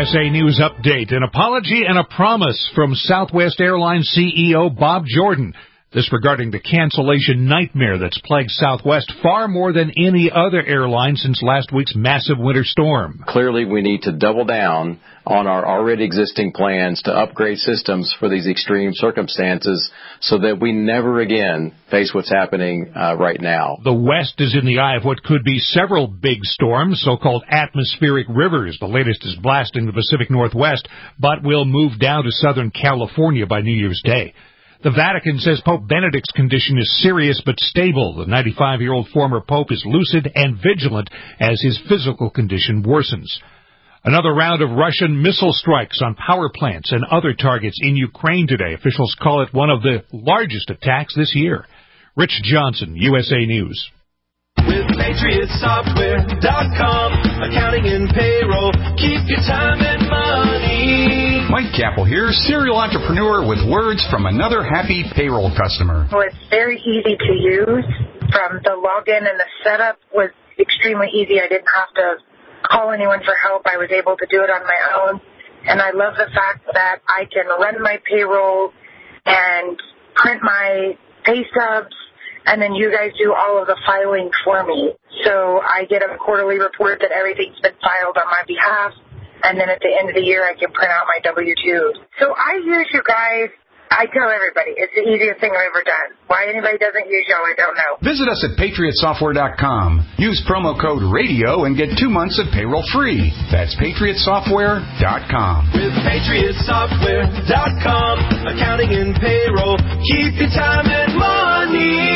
USA News Update. An apology and a promise from Southwest Airlines CEO Bob Jordan. This regarding the cancellation nightmare that's plagued Southwest far more than any other airline since last week's massive winter storm. Clearly, we need to double down on our already existing plans to upgrade systems for these extreme circumstances so that we never again face what's happening right now. The West is in the eye of what could be several big storms, so-called atmospheric rivers. The latest is blasting the Pacific Northwest, but will move down to Southern California by New Year's Day. The Vatican says Pope Benedict's condition is serious but stable. The 95-year-old former pope is lucid and vigilant as his physical condition worsens. Another round of Russian missile strikes on power plants and other targets in Ukraine today. Officials call it one of the largest attacks this year. Rich Johnson, USA News. With PatriotSoftware.com, accounting and payroll, keep your time and money. Mike Capel here, serial entrepreneur with words from another happy payroll customer. Well, it's very easy to use. From the login and the setup was extremely easy. I didn't have to call anyone for help. I was able to do it on my own. And I love the fact that I can run my payroll and print my pay stubs, and then you guys do all of the filing for me. So I get a quarterly report that everything's been filed on my behalf, and then at the end of the year I can print out my W-2s. So I use you guys. I tell everybody, it's the easiest thing I've ever done. Why anybody doesn't use y'all, I don't know. Visit us at PatriotSoftware.com. Use promo code RADIO and get 2 months of payroll free. That's PatriotSoftware.com. With PatriotSoftware.com, accounting and payroll, keep your time and money.